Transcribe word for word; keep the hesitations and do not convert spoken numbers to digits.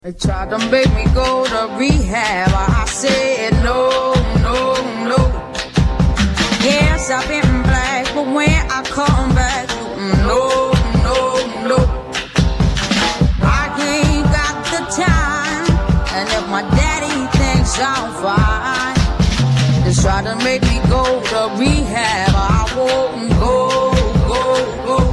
They tried to make me go to rehab. I said no, no, no. Yes, I've been black, but when I come back, no, no, no. I ain't got the time, and if my daddy thinks I'm fine, they try to make me go to rehab. I won't go, go, go.